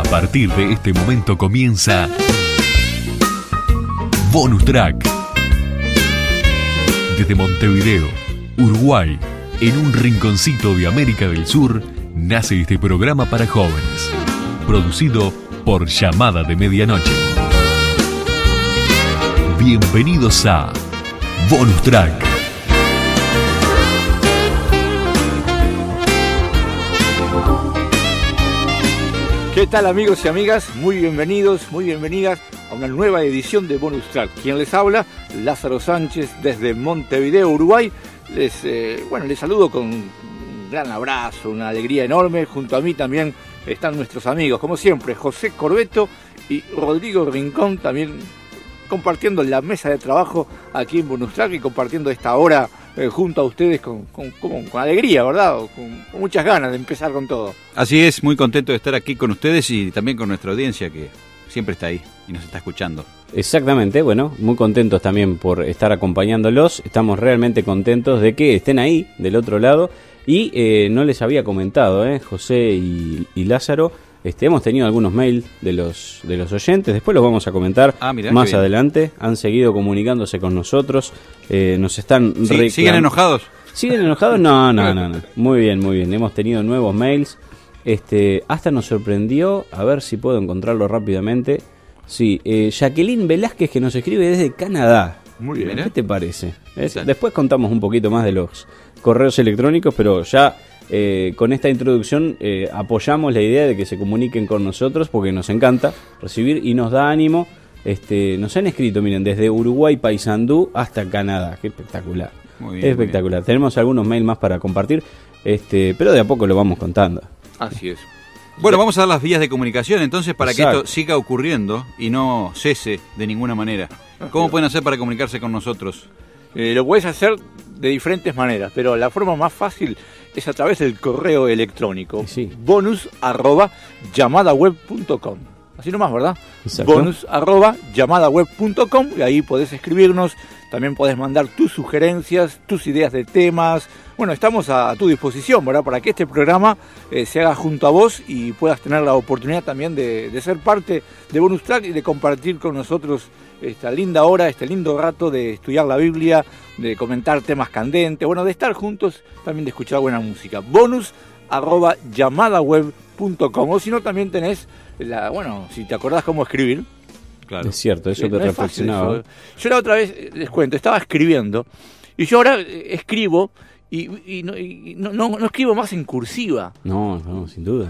partir de este momento comienza Bonus Track. Desde Montevideo, Uruguay, en un rinconcito de América del Sur, nace este programa para jóvenes, producido por Llamada de Medianoche. Bienvenidos a Bonus Track. ¿Qué tal, amigos y amigas? Muy bienvenidos, muy bienvenidas a una nueva edición de Bonus Track. Quien les habla, Lázaro Sánchez, desde Montevideo, Uruguay. Les saludo con un gran abrazo, una alegría enorme. Junto a mí también están nuestros amigos, como siempre, José Corbeto y Rodrigo Rincón, también compartiendo la mesa de trabajo aquí en Bonus Track y compartiendo esta hora junto a ustedes con alegría, ¿verdad? Con muchas ganas de empezar con todo. Así es, muy contento de estar aquí con ustedes y también con nuestra audiencia que siempre está ahí y nos está escuchando. Exactamente, bueno, muy contentos también por estar acompañándolos. Estamos realmente contentos de que estén ahí, del otro lado. Y no les había comentado, José y Lázaro, hemos tenido algunos mails de los oyentes, después los vamos a comentar más adelante. Han seguido comunicándose con nosotros, nos están ¿Siguen enojados? ¿Siguen enojados? No. Muy bien. Hemos tenido nuevos mails. Hasta nos sorprendió, a ver si puedo encontrarlo rápidamente. Sí, Jacqueline Velázquez, que nos escribe desde Canadá. Muy bien. ¿Qué te parece? Después contamos un poquito más de los correos electrónicos, pero ya con esta introducción apoyamos la idea de que se comuniquen con nosotros porque nos encanta recibir y nos da ánimo. Nos han escrito, miren, desde Uruguay, Paysandú hasta Canadá. Qué espectacular. Muy bien, espectacular. Tenemos algunos mails más para compartir, pero de a poco lo vamos contando. Así es. Bueno, vamos a dar las vías de comunicación entonces para que esto siga ocurriendo y no cese de ninguna manera. ¿Cómo pueden hacer para comunicarse con nosotros? Lo puedes hacer de diferentes maneras, pero la forma más fácil es a través del correo electrónico. Sí. bonus@llamadaweb.com. Así nomás, ¿verdad? Exacto. bonus@llamadaweb.com, y ahí podés escribirnos. También podés mandar tus sugerencias, tus ideas de temas. Bueno, estamos a tu disposición, ¿verdad? Para que este programa se haga junto a vos y puedas tener la oportunidad también de ser parte de Bonus Track y de compartir con nosotros esta linda hora, este lindo rato de estudiar la Biblia, de comentar temas candentes, bueno, de estar juntos, también de escuchar buena música. bonus@llamadaweb.com, o si no, también tenés, si te acordás cómo escribir. Claro. Es cierto, eso que reflexionaba. Yo la otra vez, les cuento, estaba escribiendo, y yo ahora escribo, y no escribo más en cursiva. No, sin duda.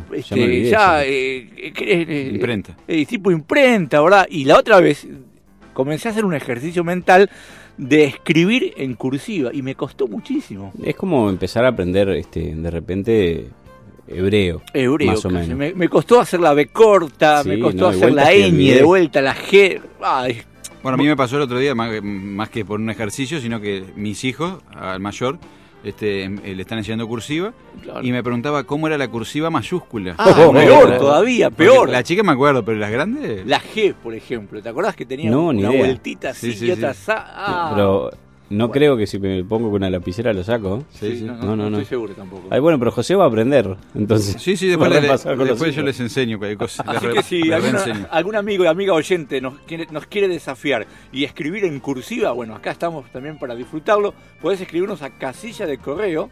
Imprenta. Tipo imprenta, ¿verdad? Y la otra vez comencé a hacer un ejercicio mental de escribir en cursiva, y me costó muchísimo. Es como empezar a aprender, de repente, hebreo más o menos. Me costó hacer la B corta, me costó hacer la ñ de vuelta, la G. Ay. Bueno, a mí me pasó el otro día, más que por un ejercicio, sino que mis hijos, al mayor, le están enseñando cursiva, claro. Y me preguntaba cómo era la cursiva mayúscula. Peor todavía, peor. Porque la chica me acuerdo, pero las grandes... La G, por ejemplo, ¿te acordás que tenía una vueltita así y otra? Pero no creo que si me pongo con una lapicera lo saco. No estoy seguro tampoco. Ay, bueno, pero José va a aprender, entonces. Sí, después yo les enseño cualquier cosa. Así que si algún amigo y amiga oyente nos quiere desafiar y escribir en cursiva, bueno, acá estamos también para disfrutarlo. Podés escribirnos a casilla de correo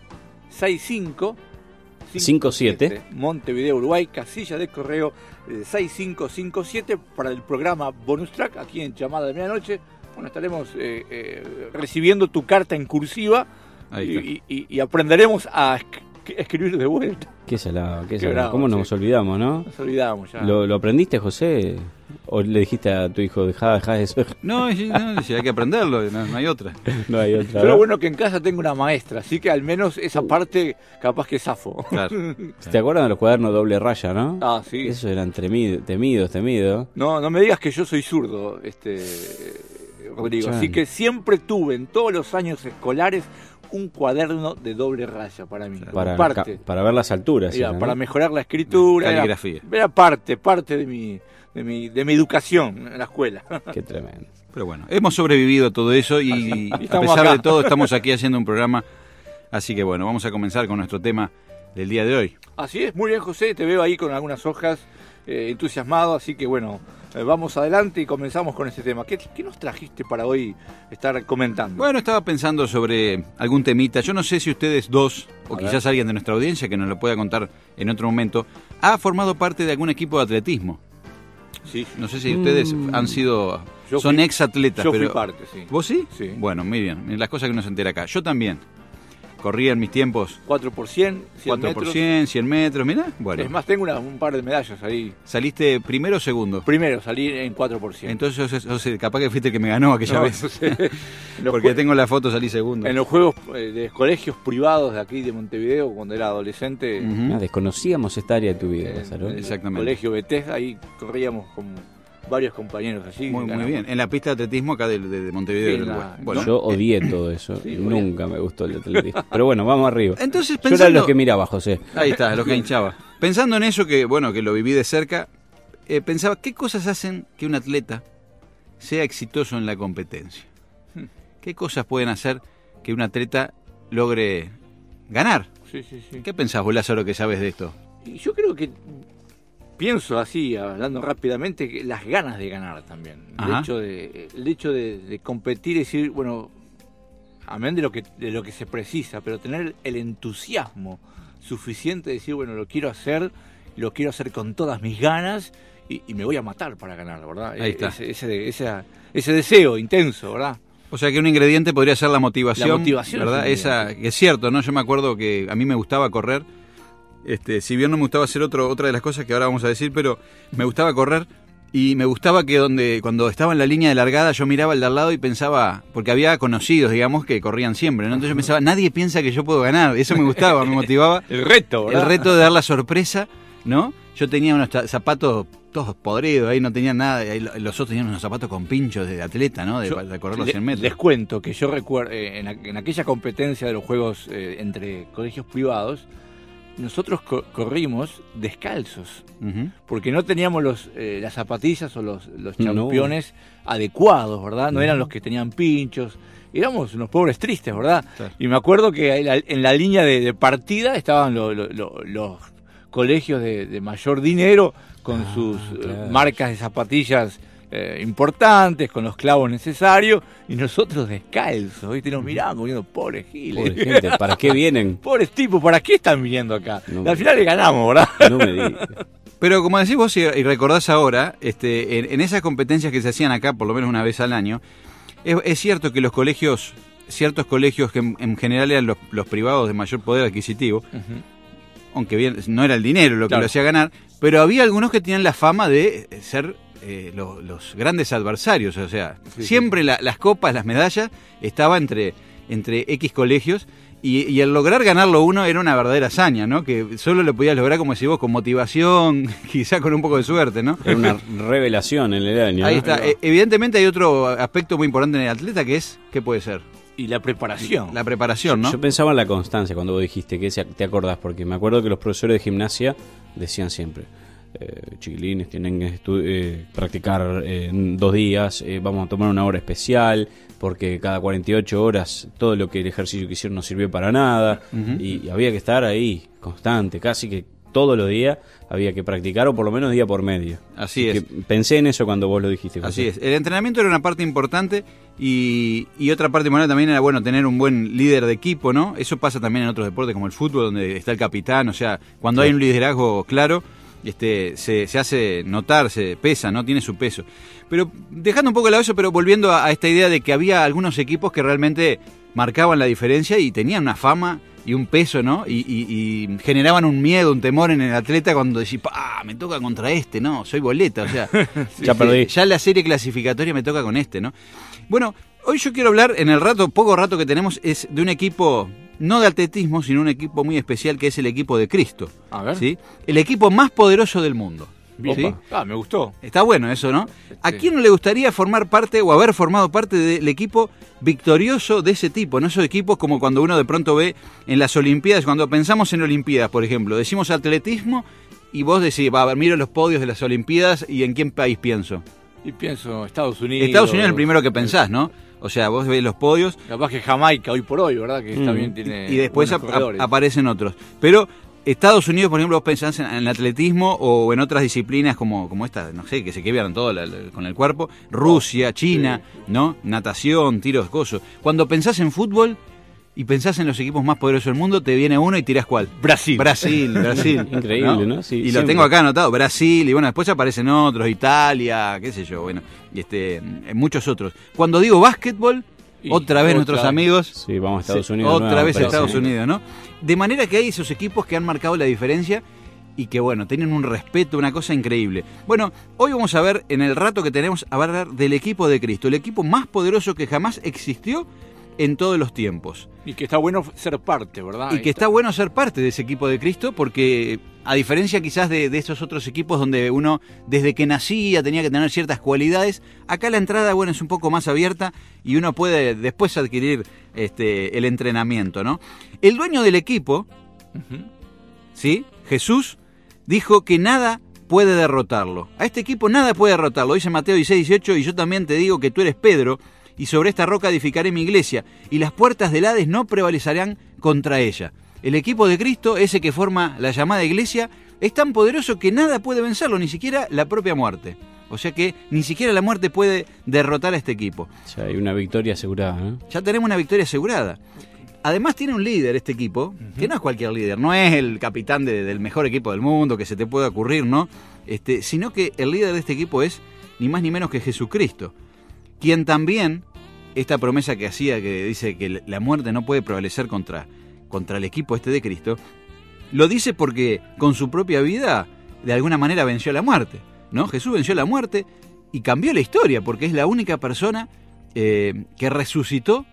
6557 Montevideo, Uruguay, casilla de correo 6557 para el programa Bonus Track aquí en Llamada de Medianoche. Bueno, estaremos recibiendo tu carta en cursiva y aprenderemos a escribir de vuelta. Qué salado. ¿Cómo nos olvidamos, no? Nos olvidamos ya. ¿Lo aprendiste, José? ¿O le dijiste a tu hijo, dejá eso? No, hay que aprenderlo, no hay otra. No hay otra. Pero bueno que en casa tengo una maestra, así que al menos esa parte capaz que zafo. Claro. ¿Te acuerdas de los cuadernos doble raya, no? Ah, sí. Esos eran temidos. No me digas que yo soy zurdo, Rodrigo. Así que siempre tuve en todos los años escolares un cuaderno de doble raya para mí. Para ver las alturas. Para mejorar la escritura. Caligrafía. Era parte de mi educación en la escuela. Qué tremendo. Pero bueno, hemos sobrevivido a todo eso y a pesar de todo estamos aquí haciendo un programa. Así que bueno, vamos a comenzar con nuestro tema del día de hoy. Así es, muy bien, José, te veo ahí con algunas hojas entusiasmado, así que bueno, vamos adelante y comenzamos con este tema. ¿Qué nos trajiste para hoy estar comentando? Bueno, estaba pensando sobre algún temita. Yo no sé si ustedes dos, o quizás alguien de nuestra audiencia que nos lo pueda contar en otro momento, ha formado parte de algún equipo de atletismo. Sí. No sé si ustedes han sido... Son ex-atletas. Yo fui parte, sí. ¿Vos sí? Sí. Bueno, muy bien. Las cosas que uno se entera acá. Yo también. Corría en mis tiempos 4 por 100, 100 4 por metros. 100, 100 metros, mirá. Bueno. Es más, tengo un par de medallas ahí. ¿Saliste primero o segundo? Primero, salí en 4 por 100. Entonces, capaz que fuiste el que me ganó aquella vez. No sé. Porque tengo la foto, salí segundo. En los juegos de colegios privados de aquí de Montevideo, cuando era adolescente, Desconocíamos esta área de tu vida, Lázaro. en el Exactamente. colegio Bethesda, ahí corríamos con varios compañeros allí. Muy bien. En la pista de atletismo acá de Montevideo. Sí, Uruguay. Bueno, Yo odié todo eso. Sí, Nunca me gustó el atletismo. Pero bueno, vamos arriba. entonces Yo era pensando... lo que miraba, José. Ahí está, lo que hinchaba. Pensando en eso, que bueno, que lo viví de cerca, pensaba, ¿qué cosas hacen que un atleta sea exitoso en la competencia? ¿Qué cosas pueden hacer que un atleta logre ganar? Sí. ¿Qué pensás vos, Lázaro, que sabes de esto? Y yo creo que pienso así, hablando rápidamente, que las ganas de ganar también. El hecho de competir y decir, bueno, amén de lo que se precisa, pero tener el entusiasmo suficiente de decir, bueno, lo quiero hacer con todas mis ganas y me voy a matar para ganar, ¿verdad? Ahí está. Ese deseo intenso, ¿verdad? O sea que un ingrediente podría ser la motivación. La motivación, ¿verdad? Esa, que es cierto, ¿no? Yo me acuerdo que a mí me gustaba correr. Si bien no me gustaba hacer otra de las cosas que ahora vamos a decir, pero me gustaba correr y me gustaba que cuando estaba en la línea de largada yo miraba al de al lado y pensaba, porque había conocidos, digamos, que corrían siempre, ¿no? Entonces yo pensaba, nadie piensa que yo puedo ganar. Eso me gustaba, me motivaba. El reto, ¿verdad? El reto de dar la sorpresa, ¿no? Yo tenía unos zapatos todos podridos, ahí no tenían nada, y los otros tenían unos zapatos con pinchos de atleta, ¿no? De correr los 100 metros. Les cuento que yo recuerdo, en aquella competencia de los juegos entre colegios privados, nosotros corrimos descalzos, porque no teníamos las zapatillas o los championes adecuados, ¿verdad? No eran los que tenían pinchos, éramos unos pobres tristes, ¿verdad? Claro. Y me acuerdo que en la línea de partida estaban los colegios de mayor dinero con sus marcas de zapatillas importantes, con los clavos necesarios, y nosotros descalzos, ¿viste? Nos mirábamos diciendo, pobres giles. Pobre gente, ¿para qué vienen? Pobres tipos, ¿para qué están viniendo acá? Al final le ganamos, ¿verdad? No me digas. Pero como decís vos y recordás ahora, en esas competencias que se hacían acá, por lo menos una vez al año, es cierto que ciertos colegios que en general eran los privados de mayor poder adquisitivo, aunque bien no era el dinero lo que lo hacía ganar, pero había algunos que tenían la fama de ser los grandes adversarios, o sea, siempre las copas, las medallas, estaba entre X colegios, y el lograr ganarlo uno era una verdadera hazaña, ¿no? Que solo lo podías lograr, como decís vos, con motivación, quizá con un poco de suerte, ¿no? Era una revelación en el año. Ahí está. Evidentemente hay otro aspecto muy importante en el atleta, que es, ¿qué puede ser? Y la preparación. La preparación, ¿no? Yo pensaba en la constancia cuando vos dijiste, que te acordás, porque me acuerdo que los profesores de gimnasia decían siempre, chiquilines, tienen que practicar en 2 días, vamos a tomar una hora especial, porque cada 48 horas todo lo que el ejercicio que hicieron no sirvió para nada, y había que estar ahí, constante, casi que todos los días había que practicar, o por lo menos día por medio. Así es. Pensé en eso cuando vos lo dijiste, José. Así es. El entrenamiento era una parte importante y otra parte importante también era, bueno, tener un buen líder de equipo, ¿no? Eso pasa también en otros deportes como el fútbol, donde está el capitán, o sea, cuando hay un liderazgo claro, se hace notar, se pesa, ¿no? Tiene su peso. Pero dejando un poco de lado eso, pero volviendo a esta idea de que había algunos equipos que realmente marcaban la diferencia y tenían una fama y un peso, ¿no? Y generaban un miedo, un temor en el atleta cuando decís, me toca contra ¿no? Soy boleta, o sea, ya perdí. Ya la serie clasificatoria me toca con ¿no? Bueno, hoy yo quiero hablar, en el poco rato que tenemos, es de un equipo, no de atletismo, sino un equipo muy especial, que es el equipo de Cristo. A ver. ¿Sí? El equipo más poderoso del mundo. ¿Sí? Me gustó. Está bueno eso, ¿no? ¿A quién no le gustaría formar parte o haber formado parte del equipo victorioso de ese tipo? ¿No? Esos equipos como cuando uno de pronto ve en las Olimpiadas, cuando pensamos en Olimpiadas, por ejemplo, decimos atletismo y vos decís, miro los podios de las Olimpiadas y ¿en qué país pienso? Y pienso Estados Unidos. Estados Unidos es el primero que pensás, ¿no? O sea, vos ves los podios. Capaz que Jamaica hoy por hoy, ¿verdad? Que también tiene. Y después aparecen otros. Pero Estados Unidos, por ejemplo, vos pensás en el atletismo o en otras disciplinas como esta, no sé, que se quebran todo con el cuerpo. Rusia, China, ¿no? Natación, tiros, coso. Cuando pensás en fútbol y pensás en los equipos más poderosos del mundo, te viene uno y tirás ¿cuál? Brasil. Increíble, ¿no? Sí, y siempre. lo tengo acá anotado, Brasil, y bueno, después aparecen otros, Italia, qué sé yo, bueno, y muchos otros. Cuando digo básquetbol, otra vez nuestros amigos. Sí, vamos a Estados Unidos. Otra vez a Estados Unidos, ¿no? De manera que hay esos equipos que han marcado la diferencia y que, bueno, tienen un respeto, una cosa increíble. Bueno, hoy vamos a ver, en el rato que tenemos, a hablar del equipo de Cristo, el equipo más poderoso que jamás existió en todos los tiempos. Y que está bueno ser parte, ¿verdad? Y que está bueno ser parte de ese equipo de Cristo porque, a diferencia quizás de estos otros equipos donde uno desde que nacía tenía que tener ciertas cualidades, acá la entrada, bueno, es un poco más abierta y uno puede después adquirir el entrenamiento, ¿no? El dueño del equipo, ¿sí? Jesús, dijo que nada puede derrotarlo. A este equipo nada puede derrotarlo. Dice Mateo 16:18, y yo también te digo que tú eres Pedro, y sobre esta roca edificaré mi iglesia, y las puertas del Hades no prevalecerán contra ella. El equipo de Cristo, ese que forma la llamada iglesia, es tan poderoso que nada puede vencerlo, ni siquiera la propia muerte. O sea que ni siquiera la muerte puede derrotar a este equipo. Ya hay una victoria asegurada, ¿no? Ya tenemos una victoria asegurada. Además tiene un líder este equipo, que no es cualquier líder, no es el capitán del mejor equipo del mundo que se te pueda ocurrir, ¿no? Sino que el líder de este equipo es ni más ni menos que Jesucristo, quien también, esta promesa que hacía, que dice que la muerte no puede prevalecer contra el equipo de Cristo, lo dice porque con su propia vida de alguna manera venció la muerte, ¿no? Jesús venció la muerte y cambió la historia, porque es la única persona que resucitó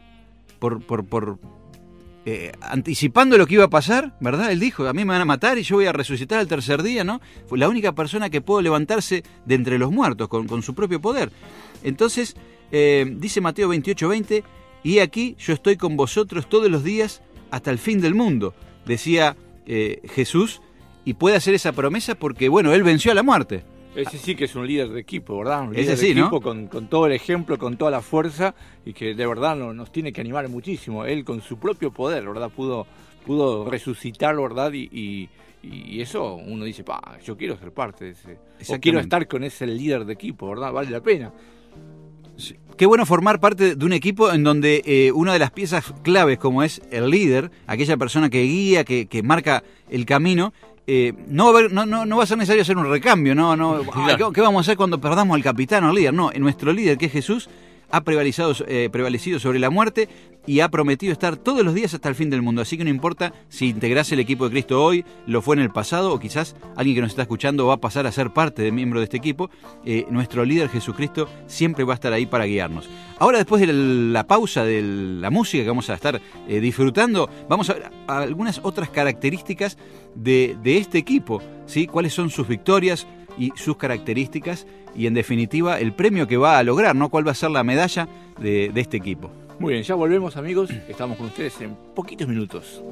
anticipando lo que iba a pasar, ¿verdad? Él dijo, a mí me van a matar y yo voy a resucitar al tercer día, ¿no? Fue la única persona que pudo levantarse de entre los muertos con su propio poder. Entonces, dice Mateo 28:20, y aquí yo estoy con vosotros todos los días hasta el fin del mundo, decía Jesús, y puede hacer esa promesa porque, bueno, él venció a la muerte. Ese sí que es un líder de equipo, ¿verdad? Un Ese líder sí, de equipo, ¿no? con todo el ejemplo, con toda la fuerza, y que de verdad nos tiene que animar muchísimo. Él con su propio poder, ¿verdad? Pudo resucitar, ¿verdad? Y eso uno dice, yo quiero ser parte de ese. O quiero estar con ese líder de equipo, ¿verdad? Vale la pena. Sí. Qué bueno formar parte de un equipo en donde una de las piezas claves, como es el líder, aquella persona que guía, que marca el camino, no va a ser necesario hacer un recambio, claro. ¿Qué vamos a hacer cuando perdamos al capitán o al líder? No, nuestro líder, que es Jesús, ha prevalecido sobre la muerte y ha prometido estar todos los días hasta el fin del mundo. Así que no importa si integrás el equipo de Cristo hoy, lo fue en el pasado, o quizás alguien que nos está escuchando va a pasar a ser parte de miembro de este equipo, nuestro líder Jesucristo siempre va a estar ahí para guiarnos. Ahora, después de la pausa de la música que vamos a estar disfrutando, vamos a ver algunas otras características de este equipo, ¿sí? Cuáles son sus victorias y sus características, y en definitiva el premio que va a lograr, ¿no? ¿Cuál va a ser la medalla de este equipo? Muy bien, ya volvemos, amigos, estamos con ustedes en poquitos minutos.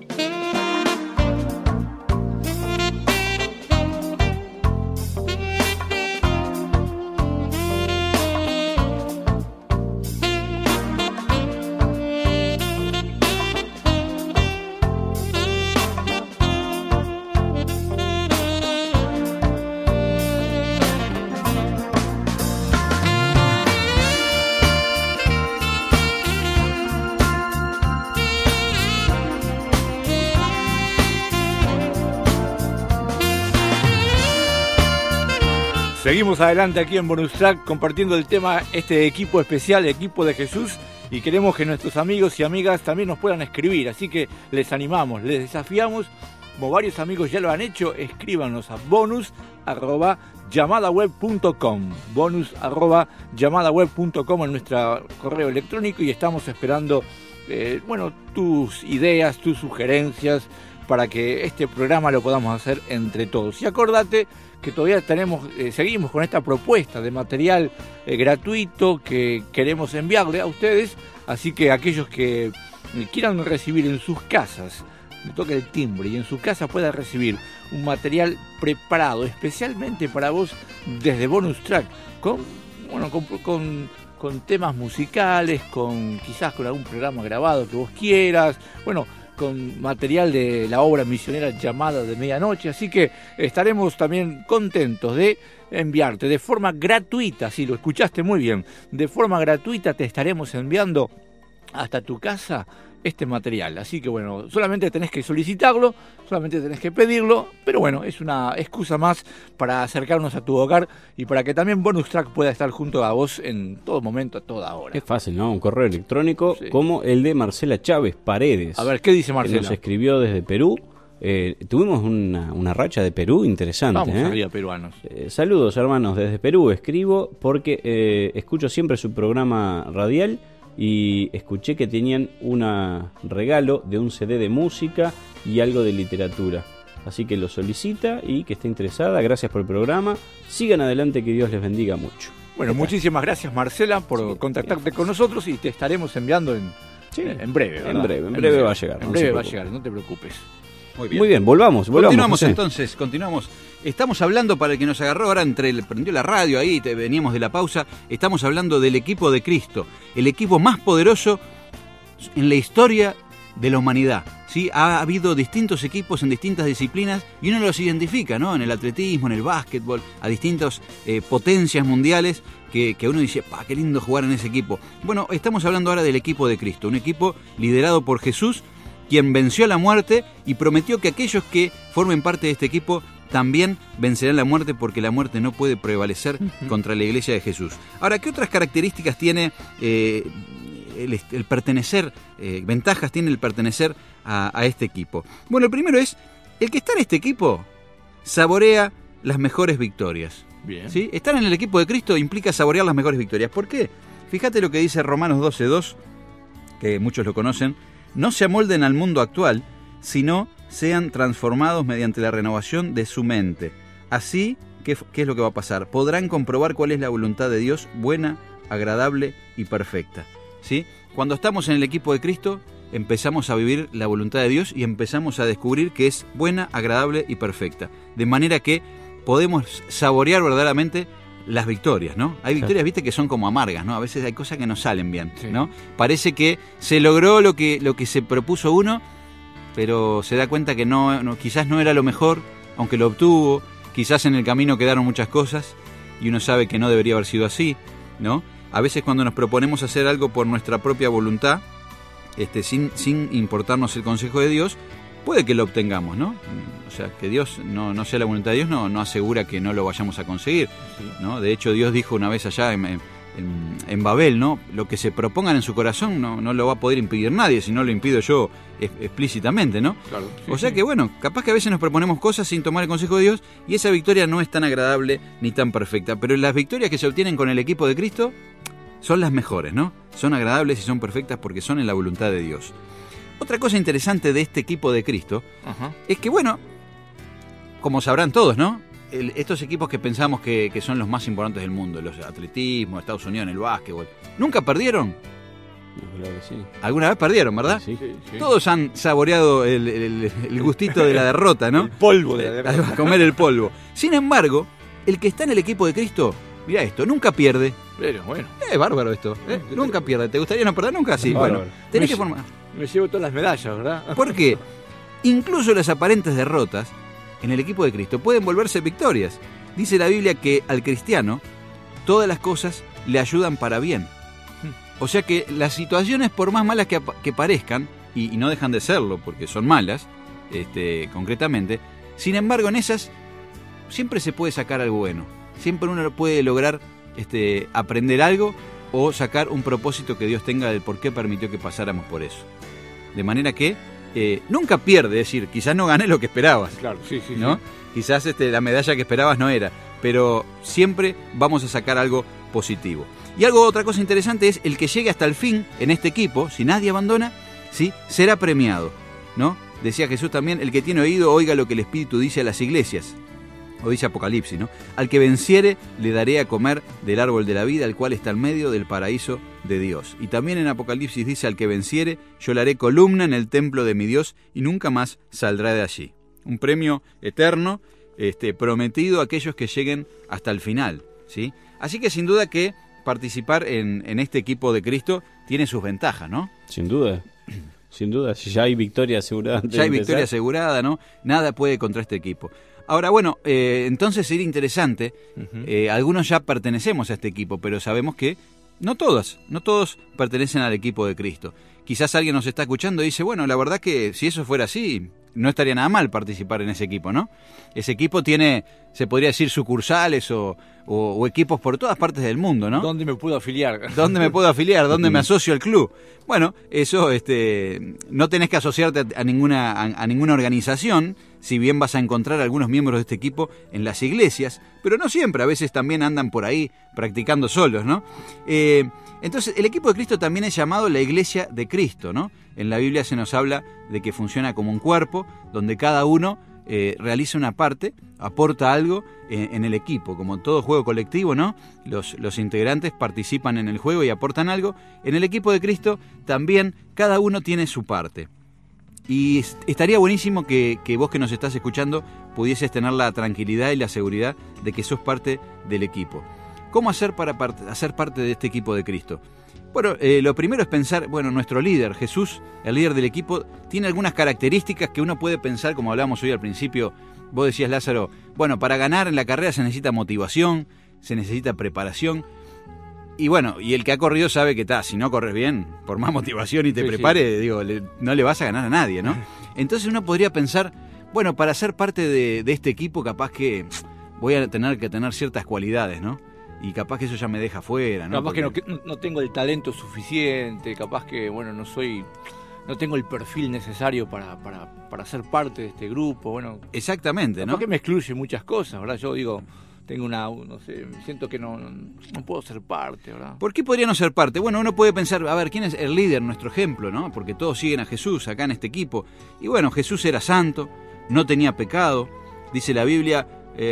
Seguimos adelante aquí en Bonus Track compartiendo el tema, este equipo especial, equipo de Jesús, y queremos que nuestros amigos y amigas también nos puedan escribir, así que les animamos, les desafiamos, como varios amigos ya lo han hecho, escríbanos a bonus@llamadaweb.com, bonus@llamadaweb.com en nuestro correo electrónico, y estamos esperando tus ideas, tus sugerencias, para que este programa lo podamos hacer entre todos. Y acordate que todavía seguimos con esta propuesta de material gratuito que queremos enviarle a ustedes, así que aquellos que quieran recibir en sus casas, le toca el timbre y en su casa pueda recibir un material preparado especialmente para vos desde Bonus Track, con temas musicales, quizás con algún programa grabado que vos quieras, con material de la obra misionera Llamada de Medianoche, así que estaremos también contentos de enviarte de forma gratuita, si lo escuchaste muy bien, de forma gratuita te estaremos enviando hasta tu casa este material. Así que bueno, solamente tenés que solicitarlo, solamente tenés que pedirlo, pero bueno, es una excusa más para acercarnos a tu hogar y para que también Bonus Track pueda estar junto a vos en todo momento, a toda hora. Es fácil, ¿no? Un correo electrónico como el de Marcela Chávez Paredes. A ver, ¿qué dice Marcela? Nos escribió desde Perú. Tuvimos una racha de Perú interesante. Vamos arriba, peruanos. Saludos, hermanos, desde Perú. Escribo porque escucho siempre su programa radial y escuché que tenían un regalo de un CD de música y algo de literatura. Así que lo solicita y que esté interesada. Gracias por el programa. Sigan adelante, que Dios les bendiga mucho. Bueno, muchísimas gracias, Marcela, por contactarte con nosotros y te estaremos enviando en breve, ¿verdad? En breve va a llegar. En breve va a llegar, no te preocupes. Muy bien, volvamos. Continuamos José. entonces, continuamos. Estamos hablando, para el que nos agarró ahora, prendió la radio ahí, veníamos de la pausa, estamos hablando del equipo de Cristo, el equipo más poderoso en la historia de la humanidad. ¿Sí? Ha habido distintos equipos en distintas disciplinas y uno los identifica, ¿no? En el atletismo, en el básquetbol, a distintas potencias mundiales que uno dice, ¡pah, qué lindo jugar en ese equipo! Bueno, estamos hablando ahora del equipo de Cristo, un equipo liderado por Jesús, quien venció a la muerte y prometió que aquellos que formen parte de este equipo también vencerán la muerte, porque la muerte no puede prevalecer contra la iglesia de Jesús. Ahora, ¿qué otras características tiene el pertenecer, ventajas tiene el pertenecer a este equipo? Bueno, el primero es, el que está en este equipo saborea las mejores victorias. Bien. ¿Sí? Estar en el equipo de Cristo implica saborear las mejores victorias. ¿Por qué? Fíjate lo que dice Romanos 12:2, que muchos lo conocen. No se amolden al mundo actual, sino sean transformados mediante la renovación de su mente. Así, ¿qué es lo que va a pasar? Podrán comprobar cuál es la voluntad de Dios, buena, agradable y perfecta. ¿Sí? Cuando estamos en el equipo de Cristo, empezamos a vivir la voluntad de Dios y empezamos a descubrir que es buena, agradable y perfecta. De manera que podemos saborear verdaderamente las victorias, ¿no? Hay victorias, viste, que son como amargas, ¿no? A veces hay cosas que no salen bien, ¿no? Parece que se logró lo que se propuso uno, pero se da cuenta que no, quizás no era lo mejor, aunque lo obtuvo, quizás en el camino quedaron muchas cosas y uno sabe que no debería haber sido así, ¿no? A veces cuando nos proponemos hacer algo por nuestra propia voluntad, sin importarnos el consejo de Dios, puede que lo obtengamos, ¿no? O sea, que Dios no sea la voluntad de Dios no asegura que no lo vayamos a conseguir, ¿no? De hecho, Dios dijo una vez allá en Babel, ¿no? Lo que se propongan en su corazón no lo va a poder impedir nadie, si no lo impido yo explícitamente, ¿no? Claro, o sea que bueno, capaz que a veces nos proponemos cosas sin tomar el consejo de Dios y esa victoria no es tan agradable ni tan perfecta, pero las victorias que se obtienen con el equipo de Cristo son las mejores, ¿no? Son agradables y son perfectas porque son en la voluntad de Dios. Otra cosa interesante de este equipo de Cristo es que, bueno, como sabrán todos, ¿no? Estos equipos que pensamos que son los más importantes del mundo, los atletismo, Estados Unidos en el básquetbol, ¿nunca perdieron? Claro que sí. Alguna vez perdieron, ¿verdad? Sí. Todos han saboreado el gustito de la derrota, ¿no? El polvo de la derrota. Comer el polvo. Sin embargo, el que está en el equipo de Cristo, mira esto, nunca pierde. Pero bueno. Es bárbaro esto, ¿eh? Nunca pierde. ¿Te gustaría no perder nunca? Sí, Bárbaro. bueno. Tenés que formar. Me llevo todas las medallas, ¿verdad? ¿Por qué? Incluso las aparentes derrotas en el equipo de Cristo pueden volverse victorias. Dice la Biblia que al cristiano todas las cosas le ayudan para bien. O sea que las situaciones, por más malas que parezcan, y no dejan de serlo porque son malas, concretamente, sin embargo en esas siempre se puede sacar algo bueno. Siempre uno puede lograr aprender algo o sacar un propósito que Dios tenga del por qué permitió que pasáramos por eso. De manera que nunca pierde, es decir, quizás no gané lo que esperabas. Claro, sí. ¿No? Sí. Quizás la medalla que esperabas no era, pero siempre vamos a sacar algo positivo. Y otra cosa interesante es el que llegue hasta el fin en este equipo, si nadie abandona, ¿sí? Será premiado, ¿no? Decía Jesús también, el que tiene oído oiga lo que el Espíritu dice a las iglesias. O dice Apocalipsis, ¿no? Al que venciere le daré a comer del árbol de la vida, el cual está en medio del paraíso de Dios. Y también en Apocalipsis dice, al que venciere yo le haré columna en el templo de mi Dios y nunca más saldrá de allí. Un premio eterno, prometido a aquellos que lleguen hasta el final, ¿sí? Así que sin duda que participar en este equipo de Cristo tiene sus ventajas, ¿no? Sin duda. Sin duda, si ya hay victoria asegurada. Ya hay victoria asegurada, ¿no? Nada puede contra este equipo. Ahora, bueno, entonces sería interesante, algunos ya pertenecemos a este equipo, pero sabemos que no todos pertenecen al equipo de Cristo. Quizás alguien nos está escuchando y dice, bueno, la verdad que si eso fuera así, no estaría nada mal participar en ese equipo, ¿no? Ese equipo tiene, se podría decir, sucursales o equipos por todas partes del mundo, ¿no? ¿Dónde me puedo afiliar? ¿Dónde me puedo afiliar? ¿Dónde me asocio al club? Bueno, eso, no tenés que asociarte a ninguna organización, si bien vas a encontrar algunos miembros de este equipo en las iglesias, pero no siempre, a veces también andan por ahí practicando solos, ¿no? Entonces, el equipo de Cristo también es llamado la iglesia de Cristo, ¿no? En la Biblia se nos habla de que funciona como un cuerpo, donde cada uno realiza una parte, aporta algo en el equipo, como todo juego colectivo, ¿no? Los integrantes participan en el juego y aportan algo. En el equipo de Cristo también cada uno tiene su parte. Y estaría buenísimo que vos que nos estás escuchando pudieses tener la tranquilidad y la seguridad de que sos parte del equipo. ¿Cómo hacer para hacer parte de este equipo de Cristo? Bueno, lo primero es pensar, bueno, nuestro líder, Jesús, el líder del equipo, tiene algunas características que uno puede pensar, como hablábamos hoy al principio. Vos decías, Lázaro, bueno, para ganar en la carrera se necesita motivación, se necesita preparación. Y bueno, y el que ha corrido sabe que si no corres bien, por más motivación y te prepare, digo, no le vas a ganar a nadie, ¿no? Entonces uno podría pensar, bueno, para ser parte de este equipo capaz que voy a tener que tener ciertas cualidades, ¿no? Y capaz que eso ya me deja fuera, ¿no? Capaz que no tengo el talento suficiente, capaz que, bueno, no tengo el perfil necesario para ser parte de este grupo, bueno. Exactamente, ¿no? Capaz que me excluye muchas cosas, ¿verdad? Yo digo, tengo siento que no puedo ser parte, ¿verdad? ¿Por qué podría no ser parte? Bueno, uno puede pensar, a ver, ¿quién es el líder, nuestro ejemplo, ¿no? Porque todos siguen a Jesús acá en este equipo. Y bueno, Jesús era santo, no tenía pecado, dice la Biblia,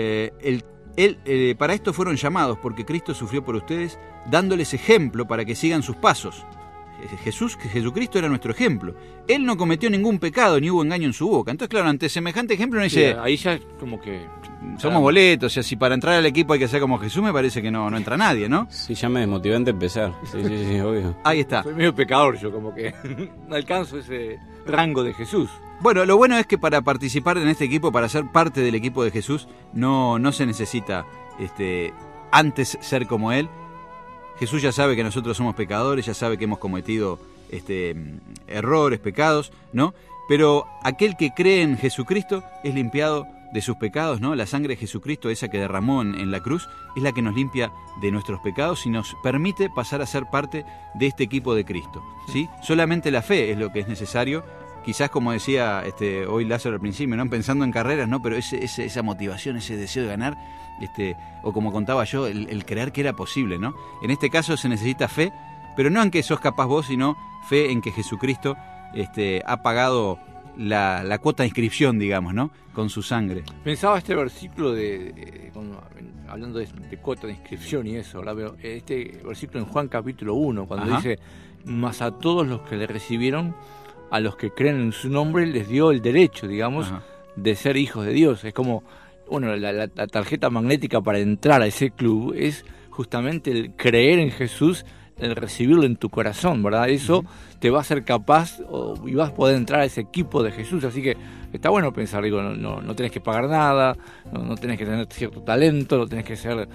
para esto fueron llamados, porque Cristo sufrió por ustedes, dándoles ejemplo para que sigan sus pasos. Jesucristo era nuestro ejemplo. Él no cometió ningún pecado, ni hubo engaño en su boca. Entonces, claro, ante semejante ejemplo uno dice... Sí, ahí ya como que... Somos boletos, o sea, si para entrar al equipo hay que ser como Jesús, me parece que no entra nadie, ¿no? Sí, ya me desmotivante empezar. Sí, obvio. Ahí está. Soy medio pecador yo, como que no alcanzo ese rango de Jesús. Bueno, lo bueno es que para participar en este equipo, para ser parte del equipo de Jesús, no se necesita antes ser como Él. Jesús ya sabe que nosotros somos pecadores, ya sabe que hemos cometido errores, pecados, ¿no? Pero aquel que cree en Jesucristo es limpiado de sus pecados, ¿no? La sangre de Jesucristo, esa que derramó en la cruz, es la que nos limpia de nuestros pecados y nos permite pasar a ser parte de este equipo de Cristo, ¿sí? Solamente la fe es lo que es necesario. Quizás, como decía hoy Lázaro al principio, ¿no? Pensando en carreras, ¿no? Pero esa motivación, ese deseo de ganar, o como contaba yo, el creer que era posible, ¿no? En este caso se necesita fe, pero no en que sos capaz vos, sino fe en que Jesucristo ha pagado la cuota de inscripción, digamos, ¿no? Con su sangre. Pensaba este versículo hablando de cuota de inscripción y eso, ¿verdad? Este versículo en Juan capítulo 1, cuando dice, mas a todos los que le recibieron, a los que creen en su nombre, les dio el derecho, digamos, de ser hijos de Dios. Es como, bueno, la tarjeta magnética para entrar a ese club es justamente el creer en Jesús, el recibirlo en tu corazón, ¿verdad? Eso te va a hacer capaz y vas a poder entrar a ese equipo de Jesús. Así que está bueno pensar, digo, no tenés que pagar nada, no tenés que tener cierto talento, no tenés que ser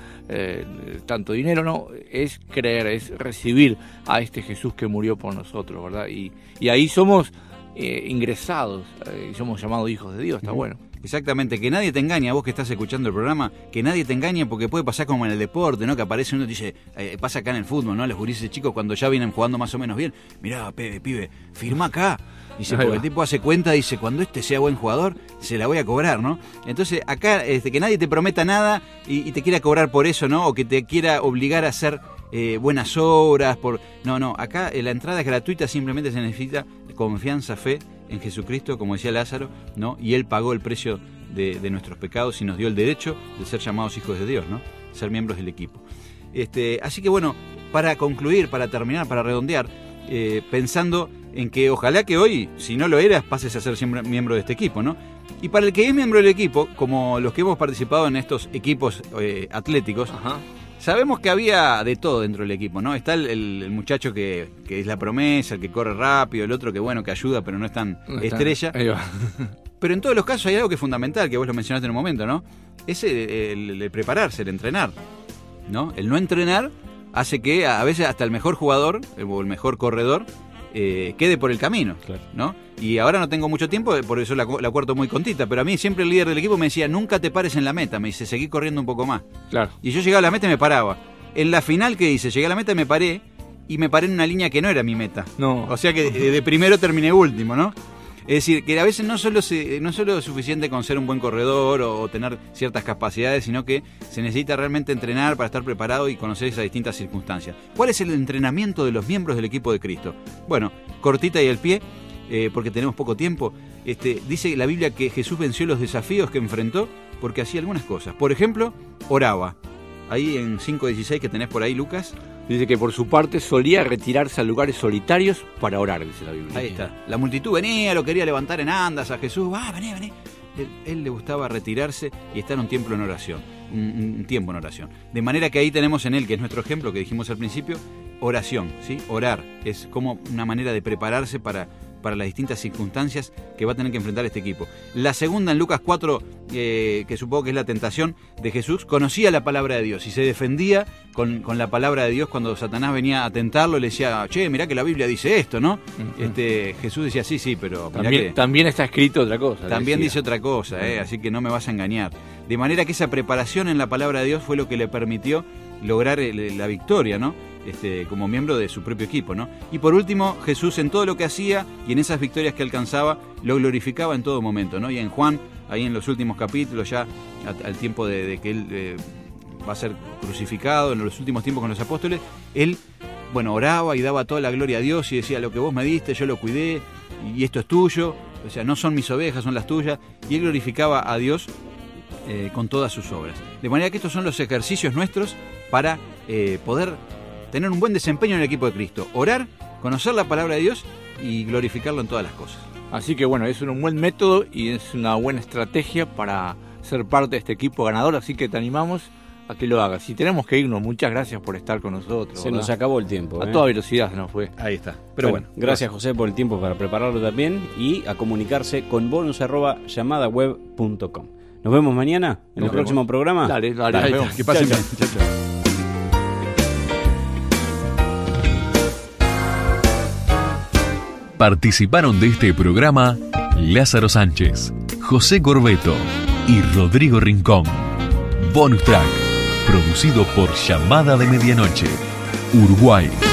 tanto dinero, no, es creer, es recibir a este Jesús que murió por nosotros, ¿verdad? Y ahí somos ingresados, y somos llamados hijos de Dios, está bueno. Exactamente, que nadie te engañe, a vos que estás escuchando el programa, que nadie te engañe, porque puede pasar como en el deporte, ¿no? Que aparece uno y dice, pasa acá en el fútbol, ¿no? Los gurises chicos cuando ya vienen jugando más o menos bien, mirá, pibe, firma acá. Dice, porque el tipo hace cuenta, dice, cuando sea buen jugador, se la voy a cobrar, ¿no? Entonces, acá, que nadie te prometa nada y te quiera cobrar por eso, ¿no? O que te quiera obligar a hacer buenas obras, No, acá la entrada es gratuita, simplemente se necesita confianza, fe en Jesucristo, como decía Lázaro, ¿no? Y Él pagó el precio de nuestros pecados y nos dio el derecho de ser llamados hijos de Dios, ¿no? Ser miembros del equipo. Así que bueno, para concluir, para terminar, para redondear, pensando en que ojalá que hoy, si no lo eras, pases a ser siempre miembro de este equipo, ¿no? Y para el que es miembro del equipo, como los que hemos participado en estos equipos atléticos, Sabemos que había de todo dentro del equipo, ¿no? Está el muchacho que es la promesa, el que corre rápido, el otro que bueno, que ayuda, pero no es tan estrella. Ahí va. Pero en todos los casos hay algo que es fundamental, que vos lo mencionaste en un momento, ¿no? Es el prepararse, el entrenar, ¿no? El no entrenar hace que a veces hasta el mejor jugador o el mejor corredor quede por el camino, Claro. ¿no? Y ahora no tengo mucho tiempo, por eso la corto muy contita, pero a mí siempre el líder del equipo me decía, nunca te pares en la meta, me dice, seguí corriendo un poco más. Claro. Y yo llegaba a la meta y me paraba. En la final que hice, llegué a la meta y me paré en una línea que no era mi meta. No. O sea que de primero terminé último, ¿no? Es decir, que a veces no solo es suficiente con ser un buen corredor o tener ciertas capacidades, sino que se necesita realmente entrenar para estar preparado y conocer esas distintas circunstancias. ¿Cuál es el entrenamiento de los miembros del equipo de Cristo? Bueno, cortita y al pie, porque tenemos poco tiempo. Dice la Biblia que Jesús venció los desafíos que enfrentó porque hacía algunas cosas. Por ejemplo, oraba. Ahí en 5:16 que tenés por ahí, Lucas. Dice que por su parte solía retirarse a lugares solitarios para orar, dice la Biblia. Ahí está. La multitud venía, lo quería levantar en andas a Jesús. Vení. Él le gustaba retirarse y estar un tiempo en oración. Un tiempo en oración. De manera que ahí tenemos en él, que es nuestro ejemplo que dijimos al principio, oración, ¿sí? Orar es como una manera de prepararse para las distintas circunstancias que va a tener que enfrentar este equipo. La segunda, en Lucas 4, que supongo que es la tentación de Jesús, conocía la palabra de Dios y se defendía con la palabra de Dios cuando Satanás venía a tentarlo, le decía, che, mirá que la Biblia dice esto, ¿no? Uh-huh. Jesús decía, sí, pero mirá también está escrito otra cosa. también dice otra cosa, así que no me vas a engañar. De manera que esa preparación en la palabra de Dios fue lo que le permitió lograr la victoria, ¿no? Como miembro de su propio equipo, ¿no? Y por último, Jesús en todo lo que hacía y en esas victorias que alcanzaba, lo glorificaba en todo momento, ¿no? Y en Juan, ahí en los últimos capítulos, ya al tiempo de que él va a ser crucificado, en los últimos tiempos con los apóstoles, él, bueno, oraba y daba toda la gloria a Dios y decía, lo que vos me diste, yo lo cuidé, y esto es tuyo, o sea, no son mis ovejas, son las tuyas, y él glorificaba a Dios con todas sus obras. De manera que estos son los ejercicios nuestros para poder tener un buen desempeño en el equipo de Cristo. Orar, conocer la palabra de Dios y glorificarlo en todas las cosas. Así que bueno, es un buen método y es una buena estrategia para ser parte de este equipo ganador, así que te animamos a que lo hagas. Si tenemos que irnos, muchas gracias por estar con nosotros. Se nos acabó el tiempo. A toda velocidad se nos fue. Ahí está. Pero bueno, gracias José por el tiempo para prepararlo también y a comunicarse con bonus@llamadaweb.com. Nos vemos mañana en el próximo programa. Dale, nos vemos. Que pasen bien. Chao. Participaron de este programa Lázaro Sánchez, José Corbeto y Rodrigo Rincón. Bonus Track, producido por Llamada de Medianoche, Uruguay.